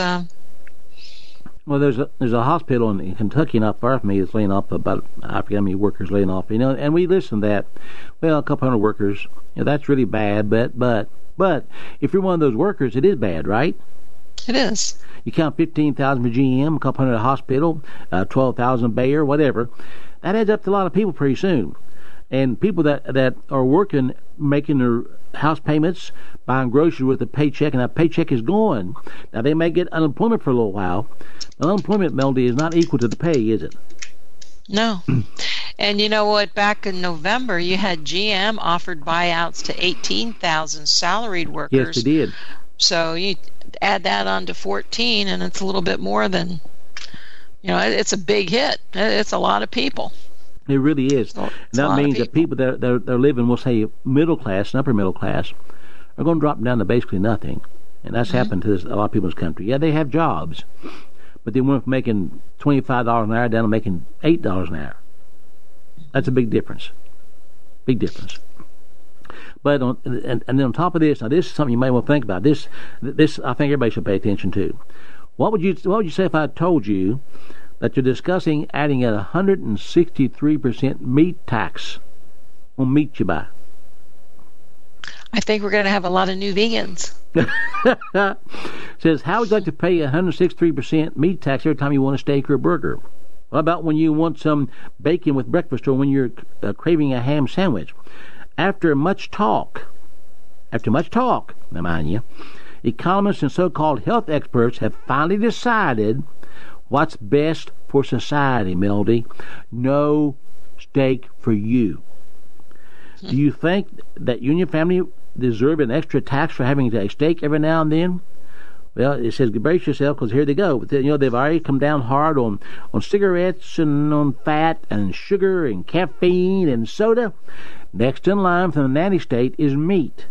Well, there's a hospital in Kentucky not far from me that's laying off about, I forget how many workers laying off, and we listen to that. Well, a couple hundred workers, that's really bad, but if you're one of those workers, it is bad, right? It is. You count 15,000 for GM, a couple hundred at hospital, 12,000 Bayer, whatever. That adds up to a lot of people pretty soon. And people that are working, making their house payments, buying groceries with a paycheck, and that paycheck is gone. Now, they may get unemployment for a little while. But unemployment, Melody, is not equal to the pay, is it? No. And you know what? Back in November, you had GM offered buyouts to 18,000 salaried workers. Yes, they did. So you add that on to 14, and it's a little bit more than, it's a big hit. It's a lot of people. It really is. And that means that people that are living, we'll say, middle class and upper middle class, are going to drop down to basically nothing. And that's happened to a lot of people in this country. Yeah, they have jobs, but they went from making $25 an hour down to making $8 an hour. That's a big difference. Big difference. But and then on top of this, now this is something you may want to think about. This I think everybody should pay attention to. What would you say if I told you that you're discussing adding a 163% meat tax on meat you buy? I think we're going to have a lot of new vegans. Says, how would you like to pay a 163% meat tax every time you want a steak or a burger? What about when you want some bacon with breakfast, or when you're craving a ham sandwich? After much talk, now mind you, economists and so-called health experts have finally decided what's best for society, Melody. No steak for you. Do you think that you and your family deserve an extra tax for having a steak every now and then? Well, it says brace yourself, because here they go. They've already come down hard on cigarettes and on fat and sugar and caffeine and soda. Next in line from the nanny state is meat.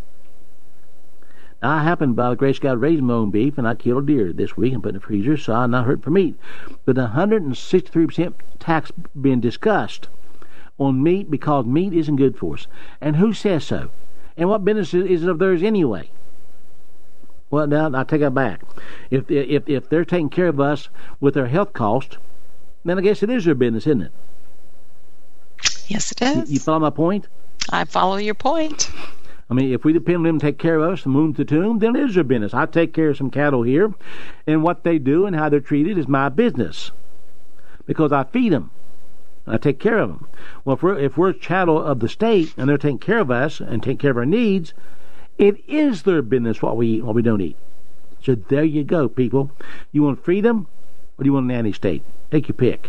Now, I happened, by the grace of God, raising my own beef, and I killed a deer this week and put it in the freezer, so I'm not hurting for meat. But 163% tax being discussed on meat because meat isn't good for us. And who says so? And what business is it of theirs anyway? Well, now I take that back. If they're taking care of us with their health costs, then I guess it is their business, isn't it? Yes, it is. You follow my point? I follow your point. I mean, if we depend on them to take care of us from womb to tomb, then it is their business. I take care of some cattle here, and what they do and how they're treated is my business, because I feed them. I take care of them. Well, if we're chattel of the state and they're taking care of us and taking care of our needs, it is their business what we eat and what we don't eat. So there you go, people. You want freedom, or do you want a nanny state? Take your pick.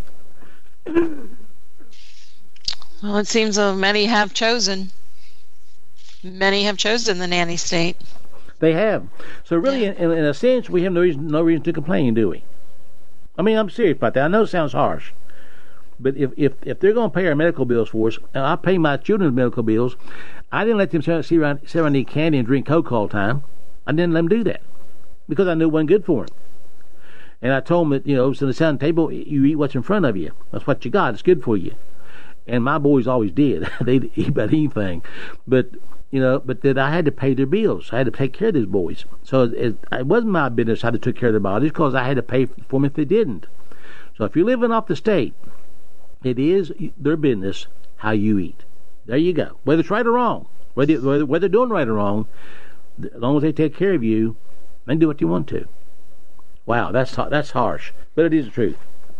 Well, it seems many have chosen. Many have chosen the nanny state. They have. So really, in a sense, we have no reason to complain, do we? I mean, I'm serious about that. I know it sounds harsh. But if they're going to pay our medical bills for us, and I pay my children's medical bills, I didn't let them sit around and eat candy and drink Coke all the time. I didn't let them do that because I knew it wasn't good for them. And I told them that, so the Sun table, you eat what's in front of you. That's what you got. It's good for you. and my boys always did. They'd eat about anything, but that I had to pay their bills. I had to take care of these boys. So it wasn't my business how they took care of their bodies, because I had to pay for them if they didn't. So if you're living off the state, it is their business how you eat. There you go. Whether it's right or wrong, whether they're doing right or wrong, as long as they take care of you, they can do what you want to. Wow, that's harsh, but it is the truth.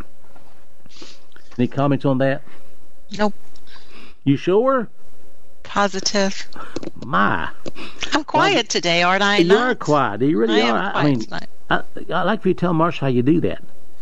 Any comments on that? Nope. You sure? Positive. My. I'm quiet today, aren't I? You are quiet. You really I are. am quiet tonight. I like for you to tell Marsha how you do that.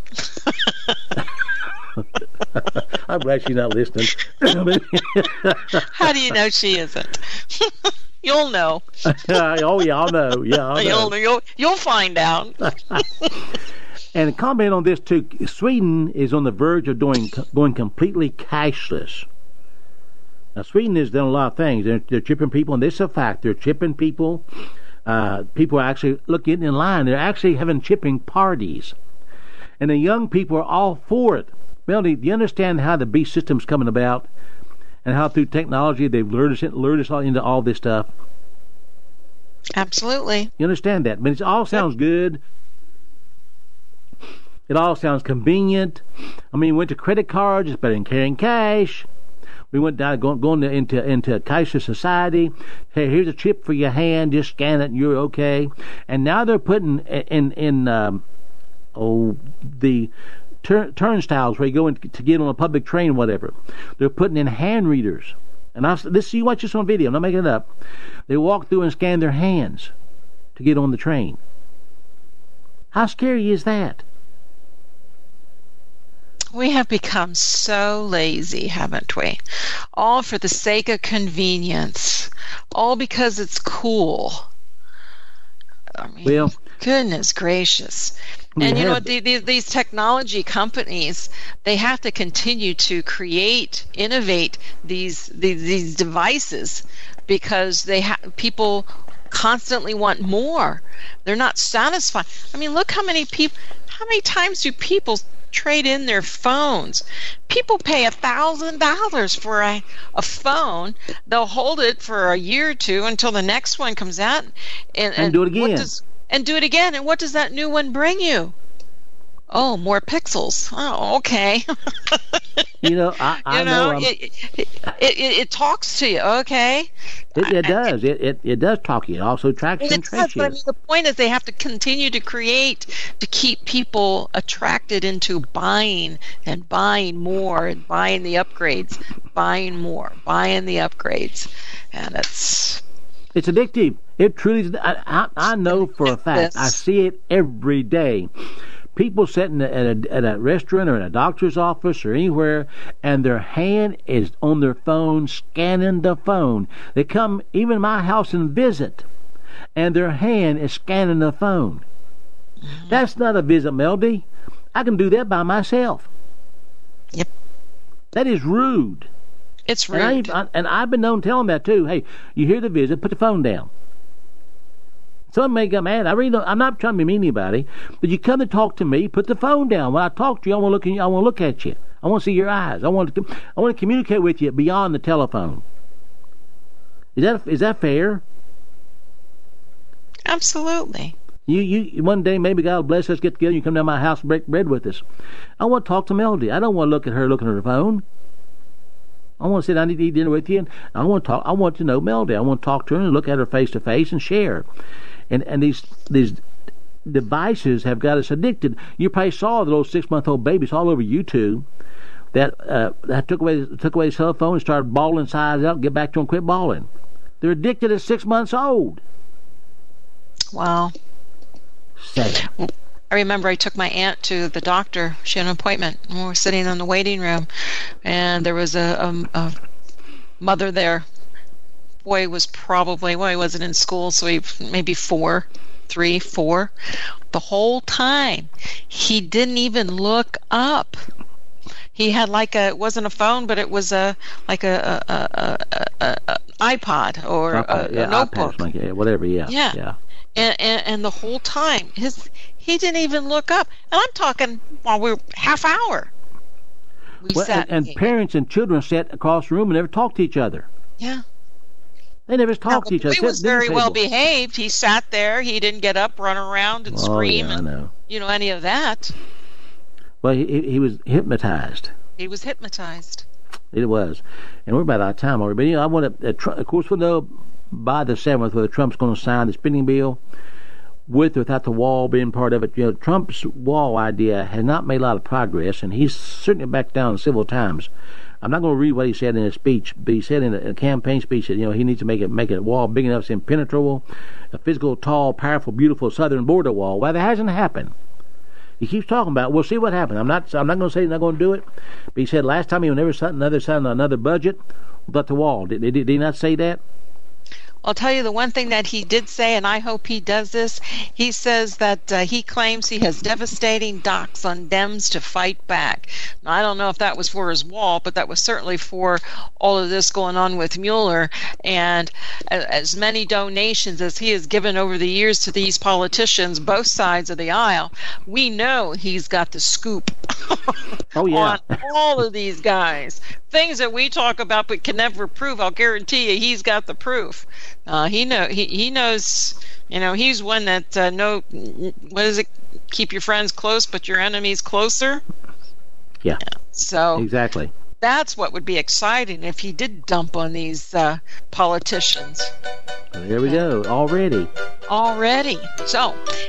I'm glad she's not listening. How do you know she isn't? You'll know. Oh yeah, I'll know. Yeah, I'll know. You'll find out. And a comment on this too. Sweden is on the verge of going completely cashless. Now, Sweden has done a lot of things. They're chipping people, and this is a fact. They're chipping people. People are actually getting in line. They're actually having chipping parties. And the young people are all for it. Melody, do you understand how the beast system's coming about, and how through technology they've lured us all into all this stuff? Absolutely. You understand that? But it all sounds good. It all sounds convenient. I mean, we went to credit cards. It's better than carrying cash. We went down going into a cashless society. Hey, here's a chip for your hand. Just scan it, and you're okay. And now they're putting in the turnstiles where you go in to get on a public train or whatever. They're putting in hand readers. And you watch this on video. I'm not making it up. They walk through and scan their hands to get on the train. How scary is that? We have become so lazy, haven't we? All for the sake of convenience. All because it's cool. I mean, well, goodness gracious. And you know, these technology companies, they have to continue to innovate these devices, because people constantly want more. They're not satisfied. I mean, look how many times do people trade in their phones? People pay $1,000 for a phone. They'll hold it for a year or two until the next one comes out, and do it again. Do it again. And what does that new one bring you? Oh, more pixels. Oh, okay. I know. It talks to you. Okay. It does. It does talk to you. It also tracks and traces you. But I mean, the point is, they have to continue to create to keep people attracted into buying and buying more and buying the upgrades, buying more, buying the upgrades, and it's addictive. It truly is. I know for a fact. I see it every day. People sitting at a restaurant or in a doctor's office or anywhere, and their hand is on their phone, scanning the phone. They come even my house and visit, and their hand is scanning the phone. Mm-hmm. That's not a visit, Melody. I can do that by myself. Yep. That is rude. It's rude. And I've been known to tell them that too. Hey, you hear the visit, put the phone down. Some may get mad. I'm not trying to be mean to anybody, but you come to talk to me, put the phone down. When I talk to you, I want to look at you. I want to see your eyes. I want to communicate with you beyond the telephone. Is that fair? Absolutely. You one day, maybe God will bless us, get together, you come down to my house and break bread with us. I want to talk to Melody. I don't want to look at her looking at her phone. I want to sit down and eat dinner with you, and I want to talk. I want to know Melody. I want to talk to her and look at her face to face and share. And these devices have got us addicted. You probably saw those 6-month-old babies all over YouTube that took away the cell phone and started bawling sides out, get back to them, quit bawling. They're addicted at 6 months old. Wow. Sad. I remember I took my aunt to the doctor. She had an appointment, and we were sitting in the waiting room, and there was a mother there. Boy was probably, he wasn't in school, so he maybe 4. The whole time he didn't even look up. He had it wasn't a phone, but it was an iPod or a notebook, iPad, whatever. Yeah. And the whole time he didn't even look up, and I'm talking while we were half hour. And parents and children sat across the room and never talked to each other. Yeah. They never talked to each other. He was very well behaved. He sat there. He didn't get up, run around, and scream. Yeah, I know. Any of that. Well, he was hypnotized. He was hypnotized. It was. And we're about out of time already. But, I want to, of course, we'll know by the 7th whether Trump's going to sign the spending bill with or without the wall being part of it. Trump's wall idea has not made a lot of progress, and he's certainly backed down in civil times. I'm not going to read what he said in his speech, but he said in a campaign speech that he needs to make a wall big enough, it's impenetrable, a physical, tall, powerful, beautiful southern border wall. Well, that hasn't happened. He keeps talking about, we'll see what happens. I'm not going to say he's not going to do it, but he said last time he would never sign another budget without the wall. Did he not say that? I'll tell you the one thing that he did say, and I hope he does this. He says that he claims he has devastating docs on Dems to fight back. Now, I don't know if that was for his wall, but that was certainly for all of this going on with Mueller. And as many donations as he has given over the years to these politicians, both sides of the aisle, we know he's got the scoop on all of these guys. Things that we talk about but can never prove, I'll guarantee you he's got the proof. He knows, he's one that what is it? Keep your friends close, but your enemies closer. Yeah. So exactly. That's what would be exciting if he did dump on these politicians. There we go. Already. So,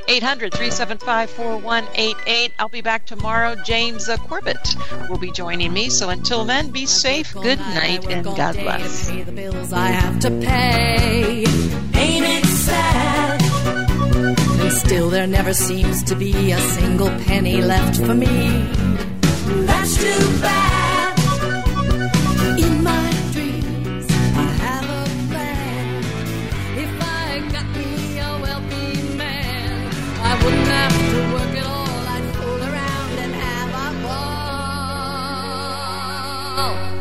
800-375-4188. I'll be back tomorrow. James Corbett will be joining me. So until then, be safe. Good night and God bless. Pay the bills I have to pay. Ain't it sad? And still there never seems to be a single penny left for me. That's too bad. In my dreams, I have a plan. If I got me a wealthy man, I wouldn't have to work at all. I'd fool around and have a ball.